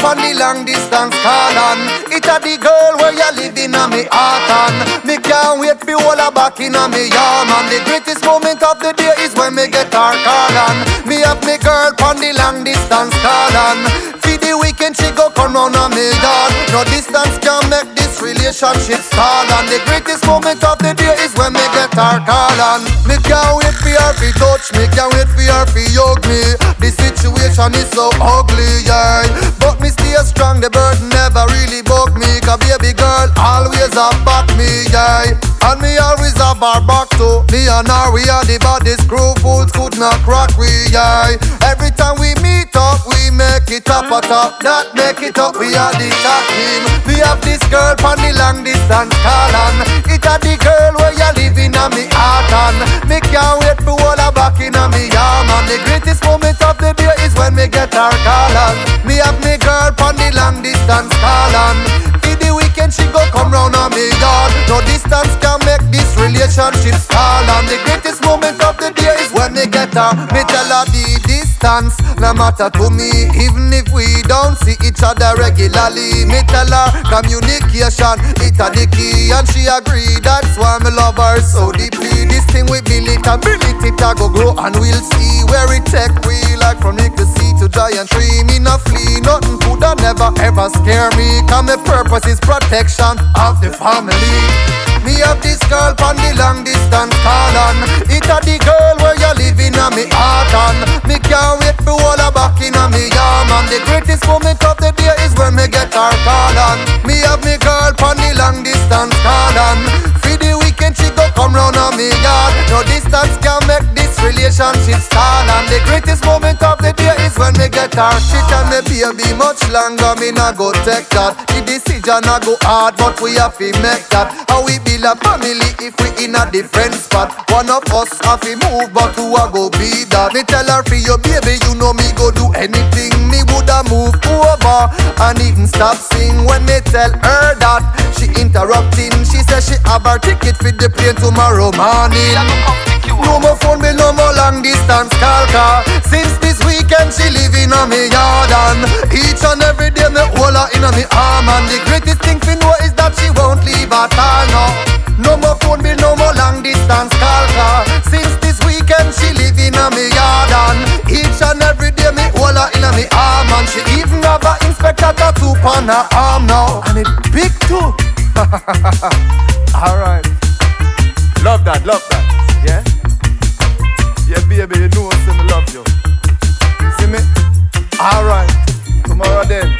on the long distance call on. It a the girl where you living on me heart and me can't wait for all her back in on me arm. And the greatest moment of the day is when me get her call on. Me have me girl on the long distance call on. For the weekend she go come round on me yard. No distance can make this relationship stall. And the greatest moment of the day is when me get her call on. Me can't wait for her to touch me, can't wait for her to hug me. The situation is so ugly, yeah. But me stay strong, the burden never really bug me. Cause baby girl always have back me, yeah. And me always have her back too. Me and her, we are the baddest crew. Fools could not crack we, yeah. Every time we meet up, we make it up a top. That make it up, we are the top team. We have this girl on the long distance call on. It a the girl where you living on me heart and me can't wait for all her back in on me arm. And the greatest moment of the day is when me get her call on. Me have me girl on the long distance call on. For the weekend she go come round on me yard. No distance can make this relationship stall. And the greatest moment of the day is when me get her. Me tell her the distance no matter to me, even if we don't see each other regularly. Me tell her communication it a the key, and she agree. That's why me love her so deeply. This thing we build it and build it, it a go grow and we'll see where it take we. Like from Nickel Sea to Giant Tree, me no flee. Nothing coulda never ever scare me. Cause my purpose is protection of the family. Me have this girl on the long distance call on. It a the girl where you living on me heart and me can't wait for all her back in on me arm. And the greatest moment of the day is when me get her call on. Me have me girl on the long distance call on. For the weekend she go come round on me yard. No distance can make this relationship stall. And the greatest moment of the day is when me get her. She tell me baby much longer me nah go take that. The decision nah go hard but we have to make that. How we build a family if we in a different spot. One of us have to move but who a go be that. Me tell her for your baby you know me go do anything. Me woulda move over and even stop sing when me tell her that. She interrupting, she says she have her ticket for the plane tomorrow morning. No more phone bill, no more long distance call car. Since this weekend she living on me yard and each and every day me hold her in on me arm. And the greatest thing for know is that she won't leave at all, no. No more phone bill, no more long distance call car. Since this weekend she living on me yard and each and every day me hold her in on me arm. And she even have a inspector tattoo on her arm now. And it big too. Alright. Love that, yeah? Yeah, baby, you know I say me love you. See me? Alright, tomorrow then.